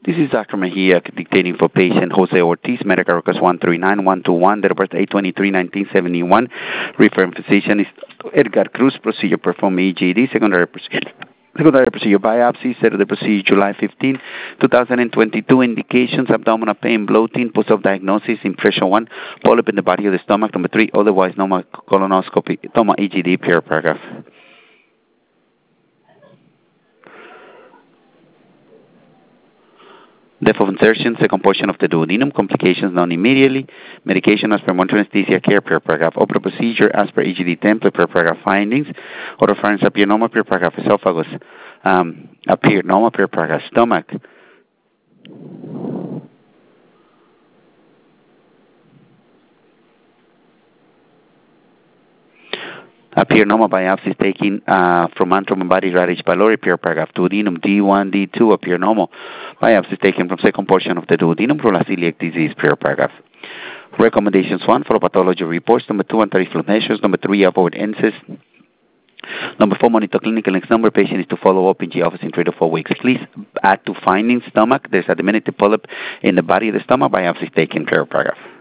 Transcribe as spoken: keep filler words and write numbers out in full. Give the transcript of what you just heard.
This is Doctor Mejia dictating for patient Jose Ortiz, medical records one three nine one two one, date of birth eight twenty-three nineteen seventy-one. Referring physician is Edgar Cruz. Procedure performed E G D. Secondary procedure. Secondary procedure biopsy. Set of the procedure July fifteenth, twenty twenty-two. Indications: abdominal pain, bloating. Post-op diagnosis: impression one, polyp in the body of the stomach. Number three, otherwise normal colonoscopy. Toma E G D. Per paragraph. Depth of insertion, second portion of the duodenum, complications known immediately, medication as per monitoring anesthesia care per paragraph, open procedure as per E G D template per paragraph findings, oropharynx appear normal per paragraph, esophagus um, appear normal per paragraph, stomach appear normal, biopsies taken uh, from antrum and body radish pylori per paragraph, duodenum D one, D two appear normal, biopsies taken from second portion of the duodenum from celiac disease per paragraph. Recommendations: one, follow pathology reports. Number two, anti-reflux measures. Number three, avoid incest. Number four, monitor clinical next number. Patient is to follow up in G office in three to four weeks. Please add to findings: stomach, there's a diminutive polyp in the body of the stomach, biopsies taken per paragraph.